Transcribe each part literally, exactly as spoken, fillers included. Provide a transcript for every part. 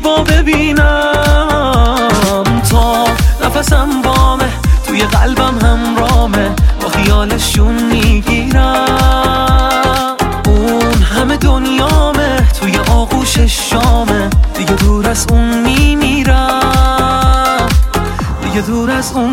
زیبا ببینم، تا نفسم وامه توی قلبم همرامه، با خیالشون میگیرم. اون همه دنیامه توی آغوش شامه، دیگه دور از اون میمیرم، دیگه دور از اون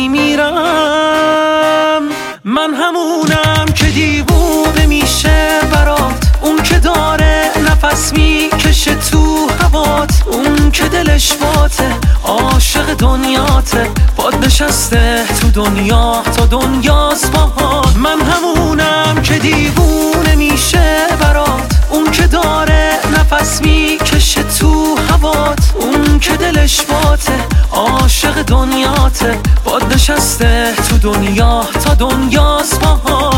میمیرم. من همونم که دیوونه میشه برات، اون که داره نفس میکشه تو هوات، اون که دلش باته عاشق دنیاته، باد نشسته تو دنیا تا دنیاست باهات. من همونم که دیوونه میشه برات، اون که داره نفس میکشه تو هوات، اون که دلش باته عاشق دنیاته، باد نشسته تو دنیا تا دنیاست باهات.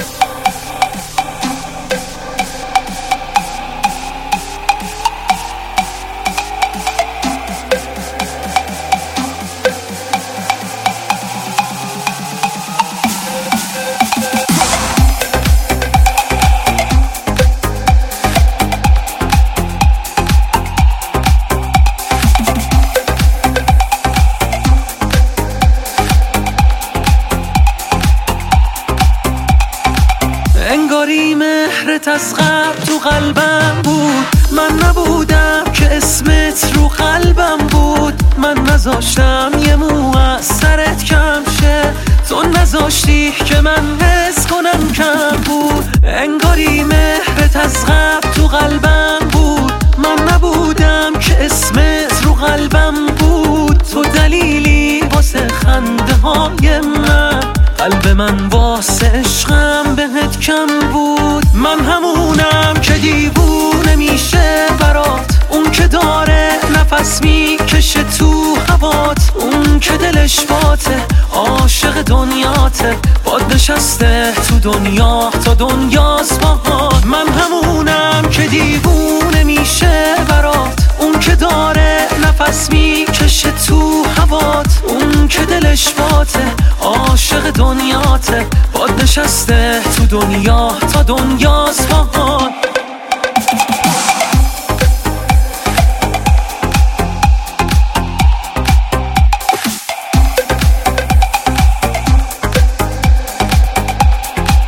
انگاری مهرت از قبل تو قلبم بود، من نبودم که اسمت رو قلبم بود. من نذاشتم یه مو از سرت کم شه، تو نذاشتی که من حس کنم کم بود. انگاری مهرت از قبل تو قلبم بود، من نبودم که اسمت رو قلبم بود. تو دلیلی واسه خنده های من، قلب من واسه عشقم بهت کم بود. من همونم که دیوونه میشه برات، اون که داره نفس میکشه تو هوات، اون که دلش باته عاشق دنیاته، باد نشسته تو دنیا تا دنیاست باهات. من همونم که دیوونه میشه برات، اون که داره نفس میکشه تو هوات، اون که دلش باته عاشق دنیاته، باد نشسته تو دنیا تا دنیاست باهات.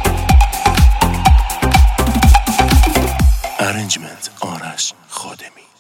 Arrangement آرش خادمی.